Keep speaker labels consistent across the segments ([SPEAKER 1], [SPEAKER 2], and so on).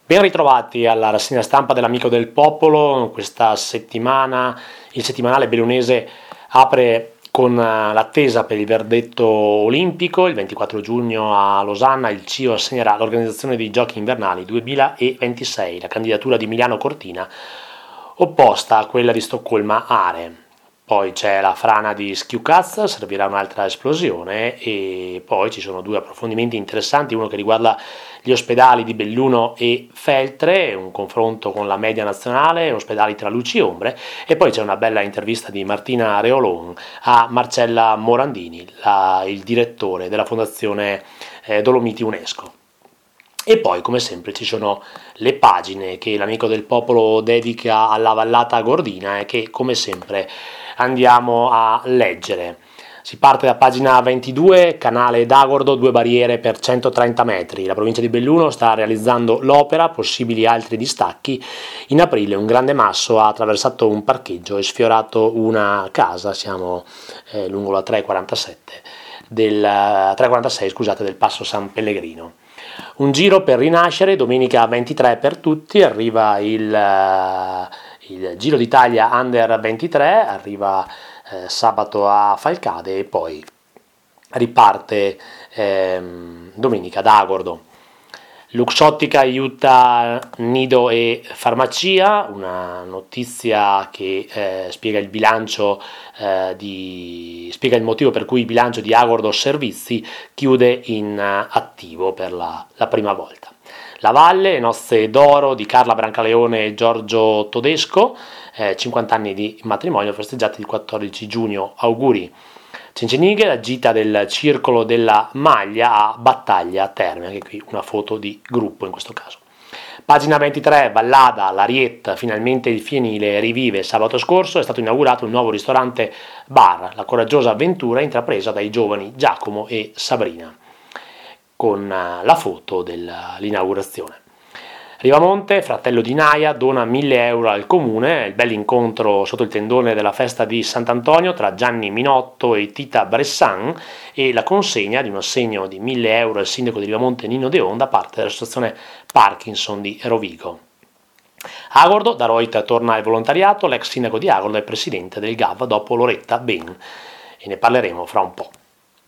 [SPEAKER 1] Ben ritrovati alla rassegna stampa dell'Amico del Popolo. Questa settimana il settimanale bellunese apre con l'attesa per il verdetto olimpico. Il 24 giugno a Losanna il CIO assegnerà l'organizzazione dei Giochi invernali 2026, la candidatura di Milano Cortina opposta a quella di Stoccolma Are. Poi c'è la frana di Schiucaz, servirà un'altra esplosione, e poi ci sono due approfondimenti interessanti, uno che riguarda gli ospedali di Belluno e Feltre, un confronto con la media nazionale, ospedali tra luci e ombre, e poi c'è una bella intervista di Martina Reolon a Marcella Morandini, il direttore della Fondazione Dolomiti UNESCO. E poi, come sempre, ci sono le pagine che l'Amico del Popolo dedica alla vallata gordina e che, come sempre, andiamo a leggere. Si parte da pagina 22, canale d'Agordo, 2 barriere per 130 metri. La provincia di Belluno sta realizzando l'opera, possibili altri distacchi. In aprile un grande masso ha attraversato un parcheggio e sfiorato una casa. Siamo lungo la 346 del Passo San Pellegrino. Un giro per rinascere, domenica 23 per tutti, arriva il Giro d'Italia Under 23, arriva sabato a Falcade e poi riparte domenica da Agordo. Luxottica aiuta Nido e Farmacia, una notizia che spiega il bilancio spiega il motivo per cui il bilancio di Agordo Servizi chiude in attivo per la prima volta. La Valle, nozze d'oro di Carla Brancaleone e Giorgio Todesco, 50 anni di matrimonio festeggiati il 14 giugno. Auguri. Cencenighe, la gita del Circolo della Maglia a Battaglia a Terme, anche qui una foto di gruppo in questo caso. Pagina 23, Vallada, l'Arietta, finalmente il fienile rivive. Sabato scorso è stato inaugurato il nuovo ristorante bar, la coraggiosa avventura intrapresa dai giovani Giacomo e Sabrina, con la foto dell'inaugurazione. Rivamonte, fratello di Naia, dona 1.000 euro al comune, il bell'incontro sotto il tendone della festa di Sant'Antonio tra Gianni Minotto e Tita Bressan e la consegna di un assegno di 1.000 euro al sindaco di Rivamonte Nino De On da parte dell'associazione Parkinson di Rovigo. Agordo, da Reut torna al volontariato, l'ex sindaco di Agordo è presidente del GAV dopo Loretta Ben e ne parleremo fra un po'.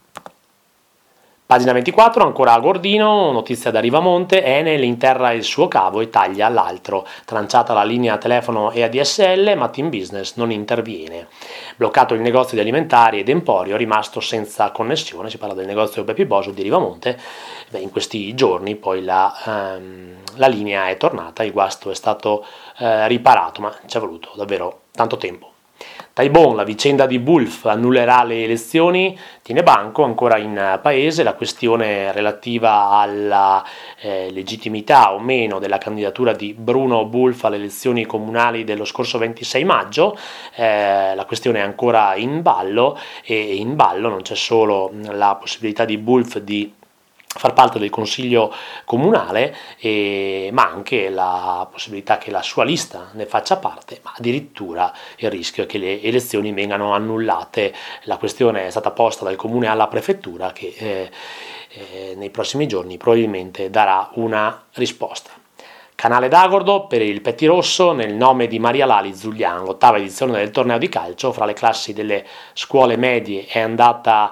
[SPEAKER 1] Pagina 24, ancora a Gordino, notizia da Rivamonte, Enel interra il suo cavo e taglia l'altro. Tranciata la linea telefono e ADSL, ma Team Business non interviene. Bloccato il negozio di alimentari ed Emporio, rimasto senza connessione, si parla del negozio Bepi Boso di Rivamonte. In questi giorni poi la linea è tornata, il guasto è stato riparato, ma ci è voluto davvero tanto tempo. Taibon, la vicenda di Bulf annullerà le elezioni, tiene banco ancora in paese la questione relativa alla legittimità o meno della candidatura di Bruno Bulf alle elezioni comunali dello scorso 26 maggio, la questione è ancora in ballo e in ballo non c'è solo la possibilità di Bulf di far parte del consiglio comunale, ma anche la possibilità che la sua lista ne faccia parte, ma addirittura il rischio è che le elezioni vengano annullate. La questione è stata posta dal comune alla prefettura che nei prossimi giorni probabilmente darà una risposta. Canale d'Agordo per il Pettirosso nel nome di Maria Lali Zuglian, 8ª edizione del torneo di calcio fra le classi delle scuole medie è andata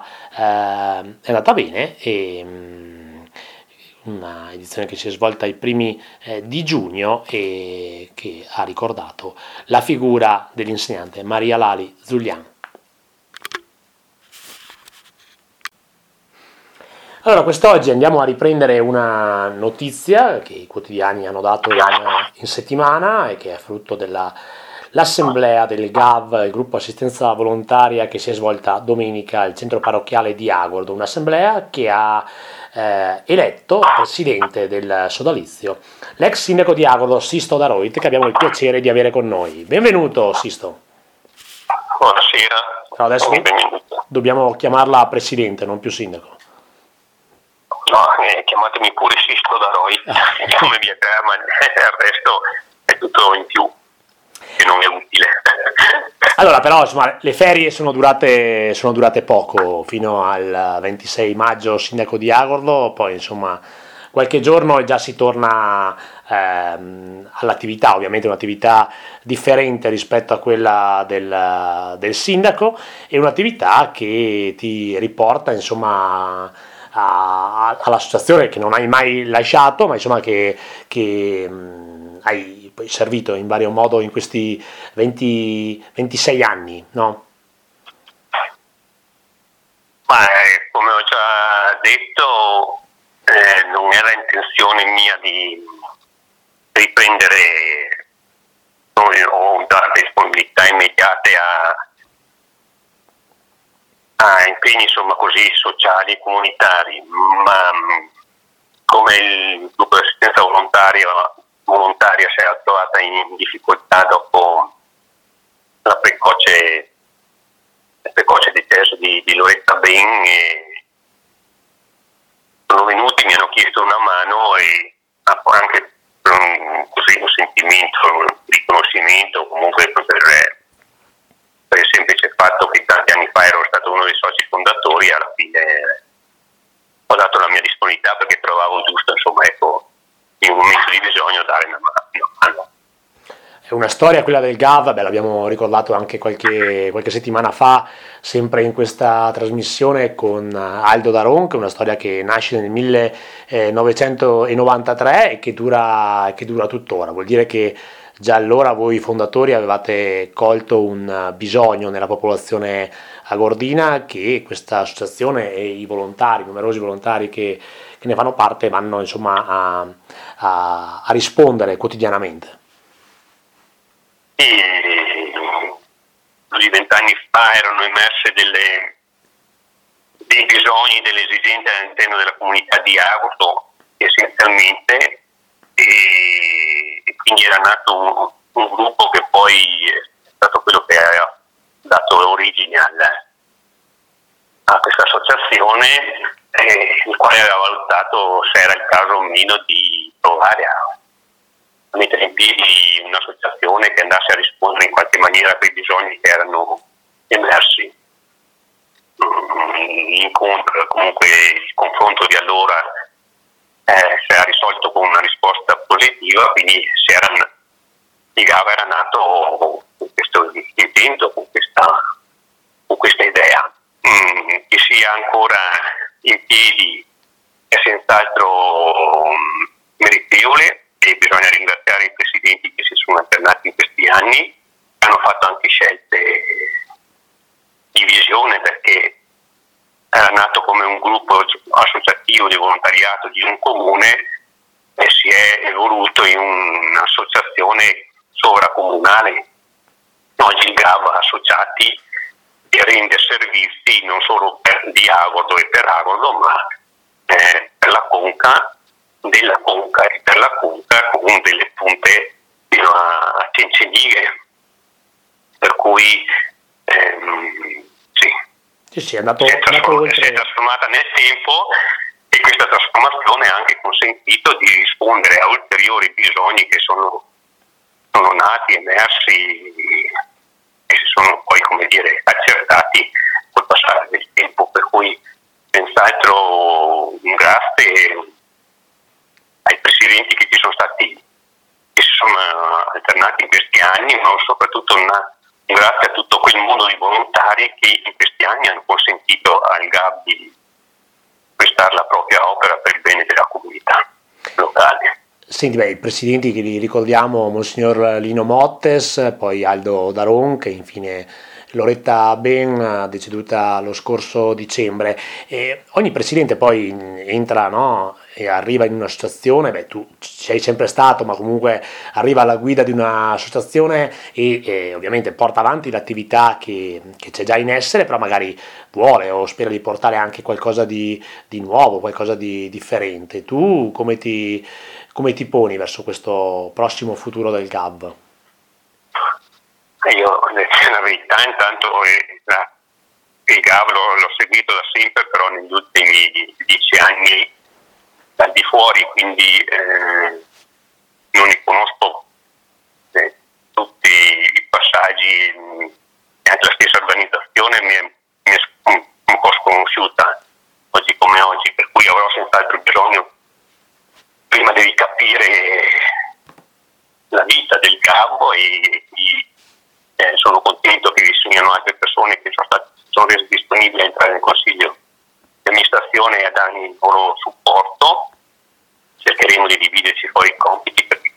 [SPEAKER 1] bene e una edizione che si è svolta ai primi di giugno e che ha ricordato la figura dell'insegnante Maria Lali Zuglian. Allora, quest'oggi andiamo a riprendere una notizia che i quotidiani hanno dato in settimana e che è frutto dell'assemblea del GAV, il gruppo assistenza volontaria, che si è svolta domenica al centro parrocchiale di Agordo, un'assemblea che ha eletto presidente del sodalizio l'ex sindaco di Agordo Sisto da Reut, che abbiamo il piacere di avere con noi. Benvenuto Sisto.
[SPEAKER 2] Buonasera.
[SPEAKER 1] Allora, adesso dobbiamo chiamarla presidente, non più sindaco.
[SPEAKER 2] No, chiamatemi pure Sisto da Reut, come mi ma il resto è tutto in più, che non è utile.
[SPEAKER 1] Allora, però, insomma, le ferie sono durate poco, fino al 26 maggio sindaco di Agordo, poi insomma qualche giorno e già si torna all'attività, ovviamente un'attività differente rispetto a quella del sindaco, e un'attività che ti riporta insomma all'associazione che non hai mai lasciato, ma insomma che hai poi servito in vario modo in questi 26 anni, no?
[SPEAKER 2] Ma come ho già detto, non era intenzione mia di riprendere o dare disponibilità immediate a impegni insomma così sociali e comunitari, ma come il gruppo di assistenza volontaria si è trovata in difficoltà dopo la precoce decesso di Loretta Ben, e sono venuti, mi hanno chiesto una mano e anche così un sentimento, un riconoscimento, comunque per il semplice fatto che tanti anni fa ero stato uno dei soci fondatori, alla fine ho dato la mia disponibilità perché trovavo giusto, insomma, ecco, in un momento di bisogno dare una mano.
[SPEAKER 1] È una storia quella del GAV, l'abbiamo ricordato anche qualche settimana fa, sempre in questa trasmissione con Aldo Daron, che è una storia che nasce nel 1993 e che dura tuttora. Vuol dire che già allora voi fondatori avevate colto un bisogno nella popolazione agordina, che questa associazione e i volontari, i numerosi volontari che ne fanno parte, vanno insomma a rispondere quotidianamente.
[SPEAKER 2] E così 20 anni fa erano emerse dei bisogni, delle esigenze all'interno della comunità di Agordo essenzialmente, e quindi era nato un gruppo che poi è stato quello che ha dato origine a questa associazione, il quale aveva valutato se era il caso o meno di provare a mettere in piedi un'associazione che andasse a rispondere in qualche maniera a quei bisogni che erano emersi. L'incontro, comunque il confronto di allora si era risolto con una risposta positiva, quindi il GAV era nato con questo intento, con questa idea. Che sia ancora in piedi è senz'altro meritevole, e bisogna ringraziare i presidenti che si sono alternati in questi anni, hanno fatto anche scelte di visione, perché era nato come un gruppo associativo di volontariato di un comune e si è evoluto in un'associazione sovracomunale. Oggi il GAV ha associati e rende servizi non solo di Agordo e per Agordo, ma per la Conca, della Conca e per la Conca, con delle punte fino a Cencenighe, per cui
[SPEAKER 1] sì, è andato
[SPEAKER 2] si è trasformata nel tempo, e questa trasformazione ha anche consentito di rispondere a ulteriori bisogni che sono nati, emersi e si sono poi, come dire, accertati col passare del tempo, per cui senz'altro un grazie ai presidenti che ci sono stati, che si sono alternati in questi anni, ma soprattutto un grazie a tutto quel mondo di volontari che in questi anni hanno consentito al GAB di prestare la propria opera per il bene della comunità locale.
[SPEAKER 1] Senti, i presidenti che li ricordiamo, Monsignor Lino Mottes, poi Aldo Daron, che infine Loretta Ben, deceduta lo scorso dicembre. E ogni presidente poi entra, no, e arriva in un'associazione, tu ci sei sempre stato, ma comunque arriva alla guida di un'associazione e ovviamente porta avanti l'attività che c'è già in essere, però magari vuole o spera di portare anche qualcosa di nuovo, qualcosa di differente. Tu come ti poni verso questo prossimo futuro del GAV?
[SPEAKER 2] Io, la verità, intanto il GAV l'ho seguito da sempre, però negli ultimi 10 anni dal di fuori, quindi non ne conosco tutti i passaggi, anche la stessa organizzazione mi è un po' sconosciuta oggi come oggi, per cui avrò senz'altro bisogno Gabbo e sono contento che vi siano altre persone che sono rese disponibili a entrare nel consiglio di amministrazione e a darmi il loro supporto. Cercheremo di dividerci poi i compiti perché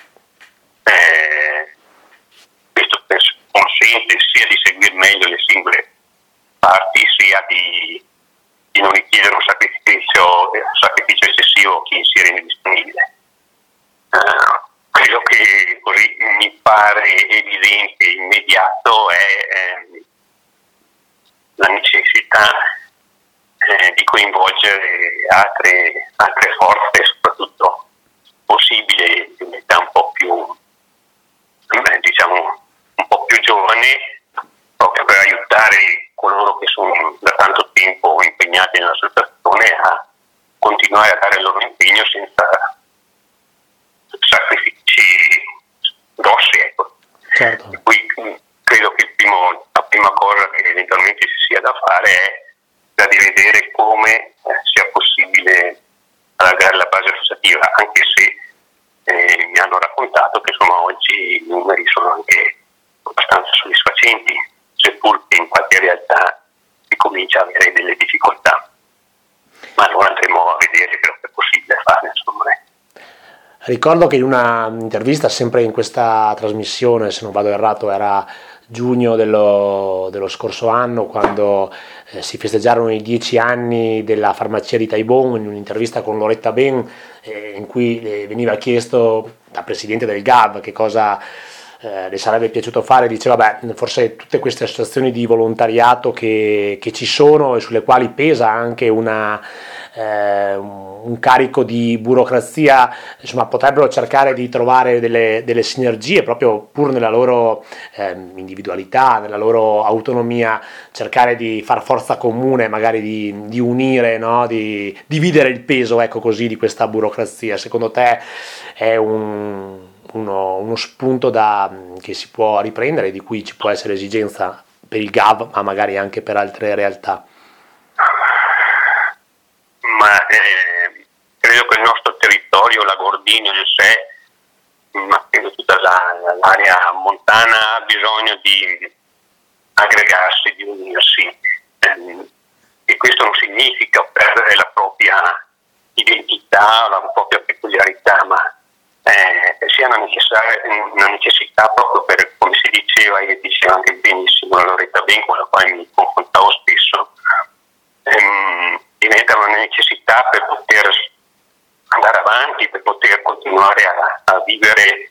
[SPEAKER 2] questo penso consente sia di seguire meglio le singole parti sia di non richiedere un sacrificio eccessivo a chi si rende disponibile. Quello che così mi pare evidente e immediato è la necessità di coinvolgere altre forze, soprattutto possibile di un'età un po' più giovane, proprio per aiutare coloro che sono da tanto tempo impegnati nell'associazione a continuare a dare il loro impegno senza sacrifici grossi, ecco.
[SPEAKER 1] Certo.
[SPEAKER 2] E poi credo che la prima cosa che eventualmente ci sia da fare è da di vedere come sia possibile allargare la base associativa, anche se mi hanno raccontato che insomma oggi i numeri sono anche abbastanza soddisfacenti, seppur che in qualche realtà si comincia a avere delle difficoltà. Ma allora andremo a vedere quello che è possibile fare, insomma.
[SPEAKER 1] Ricordo che in una intervista, sempre in questa trasmissione, se non vado errato, era giugno dello scorso anno, quando si festeggiarono i 10 anni della farmacia di Taibon, in un'intervista con Loretta Ben, in cui le veniva chiesto da presidente del GAV che cosa le sarebbe piaciuto fare. Diceva, forse tutte queste associazioni di volontariato che ci sono e sulle quali pesa anche un carico di burocrazia, insomma, potrebbero cercare di trovare delle sinergie proprio pur nella loro individualità, nella loro autonomia, cercare di far forza comune, magari di unire, no? Di dividere il peso, ecco così, di questa burocrazia. Secondo te è uno spunto che si può riprendere, di cui ci può essere esigenza per il GAV, ma magari anche per altre realtà?
[SPEAKER 2] Ma credo che il nostro territorio, la Gordino in sé, ma credo tutta l'area montana, ha bisogno di aggregarsi, di unirsi, e questo non significa perdere la propria identità, la propria peculiarità, ma sia una necessità proprio per, come si diceva e diceva anche benissimo la Loretta Ben, con la quale mi confrontavo spesso, diventa una necessità per poter andare avanti, per poter continuare a vivere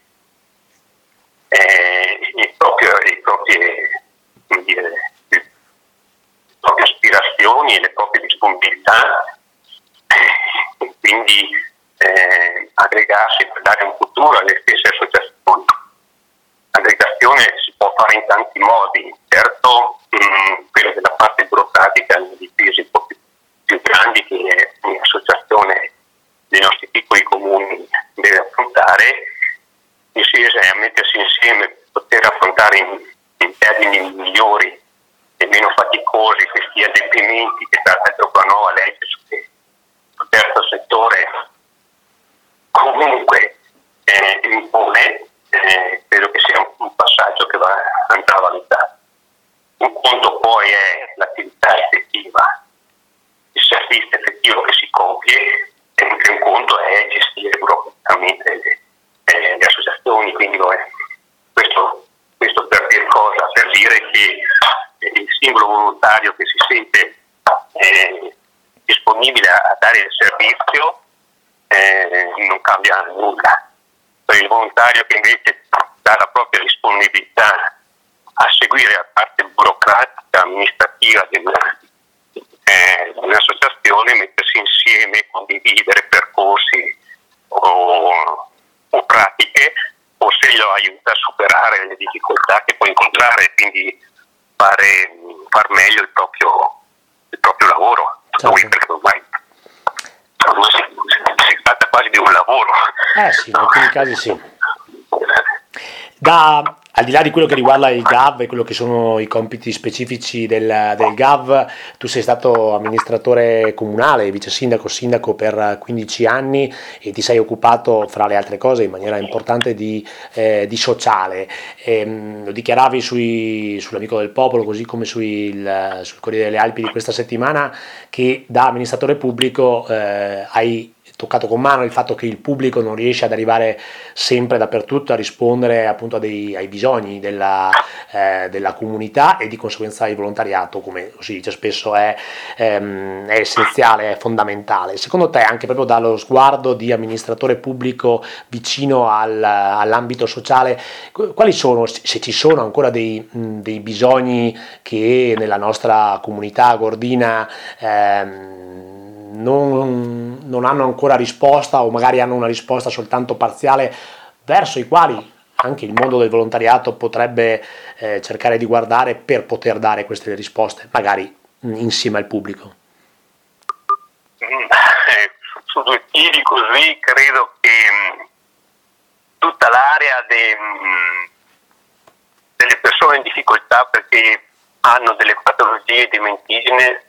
[SPEAKER 2] le proprie aspirazioni e le proprie disponibilità, e quindi aggregarsi per dare un futuro alle stesse associazioni. L'aggregazione si può fare in tanti modi, certo quella della parte burocratica ha dei pesi un po' più grandi che un'associazione dei nostri piccoli comuni deve affrontare, insieme a mettersi insieme per poter affrontare in termini migliori e meno faticosi questi adempimenti che tra l'altro la nuova legge sul terzo settore comunque impone, credo che sia un passaggio che andrà valutato. Un conto poi è l'attività effettiva, il servizio effettivo che si compie, e un conto è gestire burocraticamente le associazioni, quindi questo per dire cosa? Per dire che il singolo volontario che si sente disponibile a dare il servizio non cambia nulla. Per il volontario che invece dà la propria disponibilità a seguire la parte burocratica, amministrativa di un'associazione, mettersi insieme, condividere percorsi o pratiche, o se lo aiuta a superare le difficoltà che può incontrare, quindi far meglio il proprio lavoro.
[SPEAKER 1] Certo.
[SPEAKER 2] Perché ormai si tratta quasi di un lavoro.
[SPEAKER 1] Sì, in alcuni casi sì. Da Al di là di quello che riguarda il GAV e quello che sono i compiti specifici del GAV, tu sei stato amministratore comunale, vice sindaco, sindaco per 15 anni e ti sei occupato, fra le altre cose, in maniera importante di sociale. Lo dichiaravi sull'Amico del Popolo, così come sul Corriere delle Alpi di questa settimana, che da amministratore pubblico hai toccato con mano il fatto che il pubblico non riesce ad arrivare sempre dappertutto a rispondere appunto ai bisogni della comunità e di conseguenza il volontariato, come si dice spesso, è essenziale, è fondamentale. Secondo te, anche proprio dallo sguardo di amministratore pubblico vicino all'ambito sociale, quali sono, se ci sono ancora dei bisogni che nella nostra comunità gordina non hanno ancora risposta, o magari hanno una risposta soltanto parziale, verso i quali anche il mondo del volontariato potrebbe cercare di guardare per poter dare queste risposte, magari insieme al pubblico?
[SPEAKER 2] Su due piedi così credo che tutta l'area delle persone in difficoltà perché hanno delle patologie dimentigene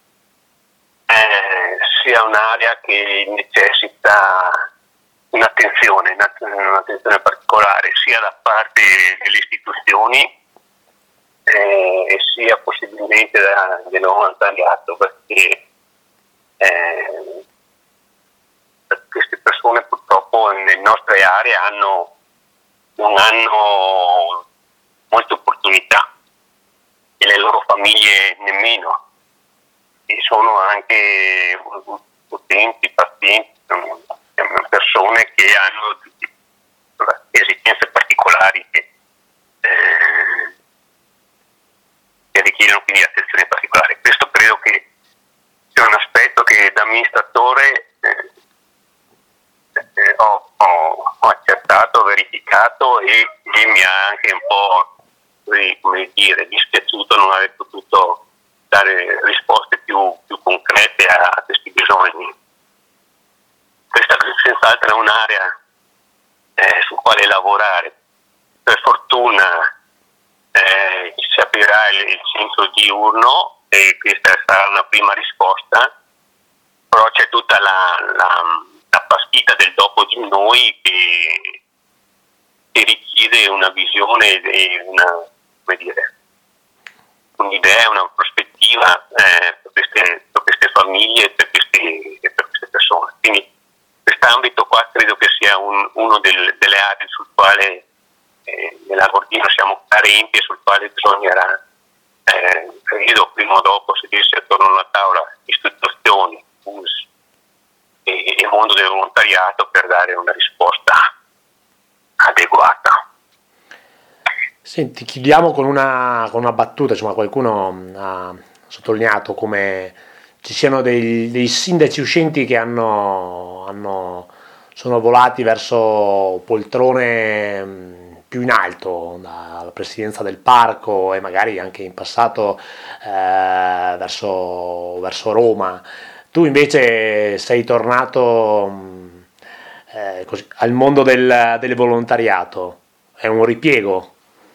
[SPEAKER 2] sia un'area che necessita un'attenzione particolare sia da parte delle istituzioni e sia possibilmente del volontariato, perché queste persone purtroppo nelle nostre aree non hanno molte opportunità e le loro famiglie nemmeno, e sono anche utenti, pazienti, persone che hanno esigenze particolari che richiedono quindi attenzione particolare. Questo credo che sia un aspetto che da amministratore ho accertato, verificato e mi ha anche un po' dispiaciuto non aver potuto dare risposte più concrete a questi bisogni. Questa senz'altro è un'area su quale lavorare. Per fortuna si aprirà il centro diurno e questa sarà una prima risposta, però c'è tutta la partita del dopo di noi che richiede una visione e un'idea, una prospettiva per queste famiglie e per queste persone. Quindi quest'ambito qua credo che sia uno delle aree sul quale nella Gordina siamo carenti e sul quale bisognerà, credo, prima o dopo sedersi attorno a una tavola istituzioni e mondo del volontariato per dare una risposta adeguata.
[SPEAKER 1] Senti, chiudiamo con una battuta. Insomma, qualcuno ha sottolineato come ci siano dei sindaci uscenti che sono volati verso poltrone più in alto, dalla presidenza del parco e magari anche in passato verso Roma. Tu invece sei tornato così, al mondo del volontariato. È un ripiego?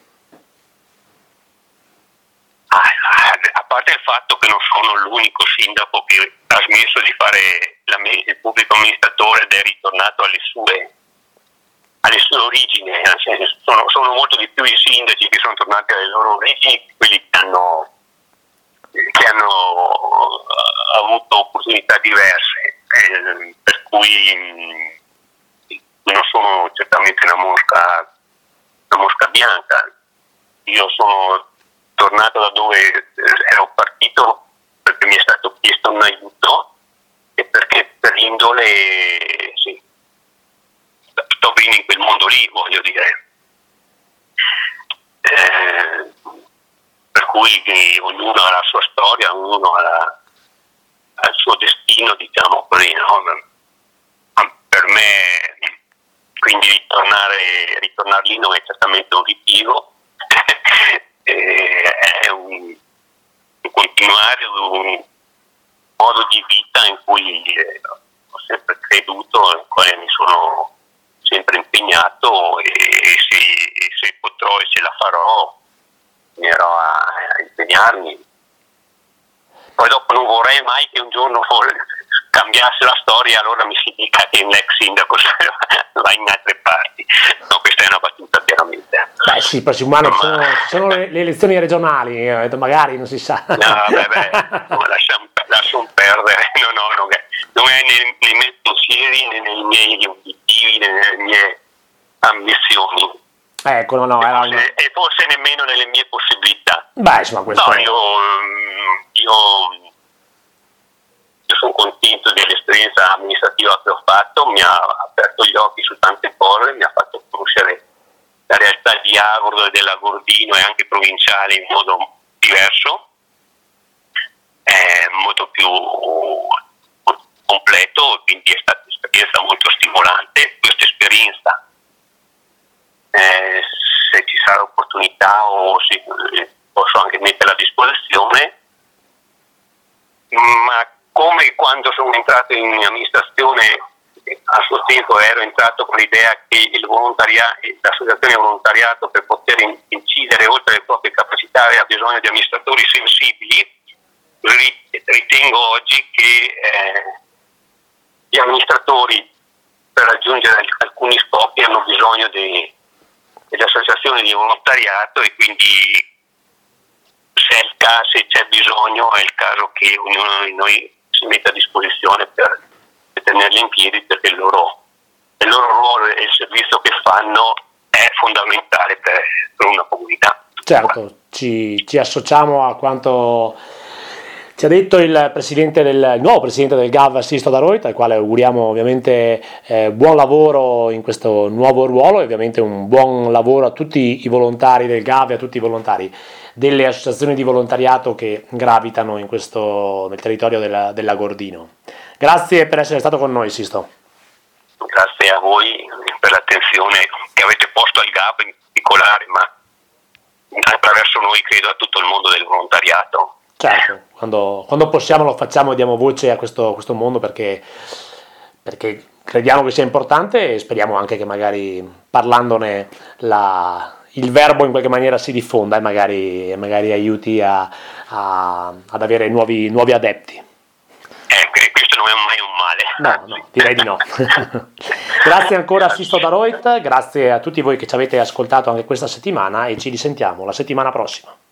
[SPEAKER 2] A parte il fatto che non sono l'unico sindaco che ha smesso di fare il pubblico amministratore ed è ritornato alle sue origini, sono molto di più i sindaci che sono tornati alle loro origini, quelli che hanno avuto opportunità diverse, per cui non sono certamente una mosca bianca. Io sono tornato da dove ero partito perché mi è stato chiesto un aiuto e perché per l'indole sì, sto bene in quel mondo lì, voglio dire. Per cui ognuno ha la sua storia, ognuno ha il suo destino, diciamo così, no? Per me quindi ritornare lì non è certamente un ritiro, è un continuare un modo di vita in cui ho sempre creduto, nel quale mi sono sempre impegnato e se potrò e ce la farò, finirò a impegnarmi. Poi dopo non vorrei mai che un giorno cambiasse la storia, allora mi si dica che l'ex sindaco va in altre parti. No, questa è una battuta chiaramente.
[SPEAKER 1] Beh sì, poi umano, ci sono le elezioni regionali, magari non si sa.
[SPEAKER 2] No, lasciamo perdere, non è nei miei pensieri, né nei miei obiettivi, né nelle mie ambizioni.
[SPEAKER 1] Ecco, no,
[SPEAKER 2] e forse nemmeno nelle mie possibilità.
[SPEAKER 1] Beh, insomma, questo...
[SPEAKER 2] No, io sono contento dell'esperienza amministrativa che ho fatto, mi ha aperto gli occhi su tante cose, mi ha fatto conoscere la realtà di Agordo e dell'Agordino e anche provinciale in modo diverso, molto più completo, quindi è stata un'esperienza molto stimolante. Questa esperienza, se ci sarà opportunità o se posso anche metterla a disposizione, ma come quando sono entrato in amministrazione, a suo tempo ero entrato con l'idea che l'associazione volontariato, per poter incidere oltre le proprie capacità, aveva bisogno di amministratori sensibili. Ritengo oggi che gli amministratori, per raggiungere alcuni scopi, hanno bisogno delle associazioni di volontariato, e quindi se c'è bisogno è il caso che ognuno di noi si metta a disposizione per tenerli in piedi, perché il loro ruolo e il servizio che fanno è fondamentale per una comunità.
[SPEAKER 1] Certo, ci associamo a quanto ci ha detto il nuovo presidente del GAV, Sisto Daroit, al quale auguriamo ovviamente buon lavoro in questo nuovo ruolo, e ovviamente un buon lavoro a tutti i volontari del GAV e a tutti i volontari delle associazioni di volontariato che gravitano nel territorio dell'Agordino. Grazie per essere stato con noi, Sisto.
[SPEAKER 2] Grazie a voi per l'attenzione che avete posto al GAV in particolare, ma attraverso noi credo a tutto il mondo del volontariato.
[SPEAKER 1] Certo, quando possiamo lo facciamo e diamo voce a questo mondo, perché crediamo che sia importante, e speriamo anche che magari parlandone il verbo in qualche maniera si diffonda e magari aiuti ad avere nuovi adepti.
[SPEAKER 2] Questo non è mai un male.
[SPEAKER 1] No, direi di no. Grazie ancora a Sisto Daroit, grazie a tutti voi che ci avete ascoltato anche questa settimana, e ci risentiamo la settimana prossima.